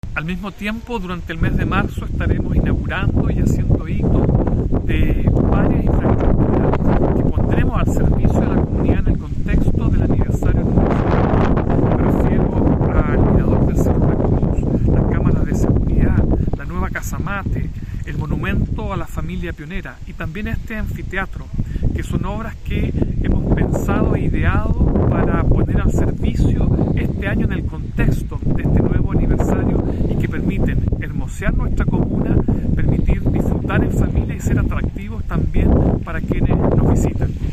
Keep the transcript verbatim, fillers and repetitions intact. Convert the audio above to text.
Al mismo tiempo, durante el mes de marzo estaremos inaugurando y haciendo hitos de varias infraestructuras que pondremos al servicio de la comunidad en el contexto del aniversario número cincuenta. Me refiero al Mirador del Cerro La Cruz, las cámaras de seguridad, la nueva Casa Mate, el monumento a la familia pionera y también este anfiteatro, que son obras que hemos pensado e ideado para poner al servicio este año en el contexto de este nuevo aniversario y que permiten hermosear nuestra comuna, permitir disfrutar en familia y ser atractivos también para quienes nos visitan.